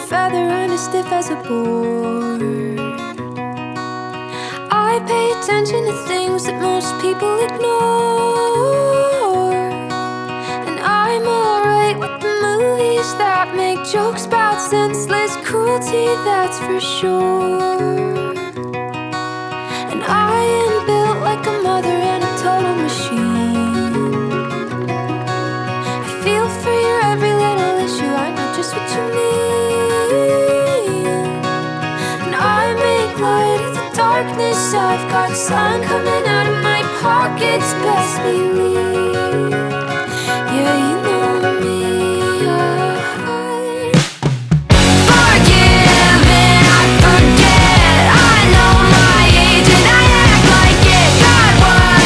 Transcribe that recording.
feather, I'm as stiff as a board. I pay attention to things that most people ignore. And I'm alright with the movies that make jokes about senseless cruelty, that's for sure. And I am built like a mother and a total machine. I feel for your every little issue, I know just what you mean. And I make light of the darkness, I've got sun coming out of my pockets, best believe.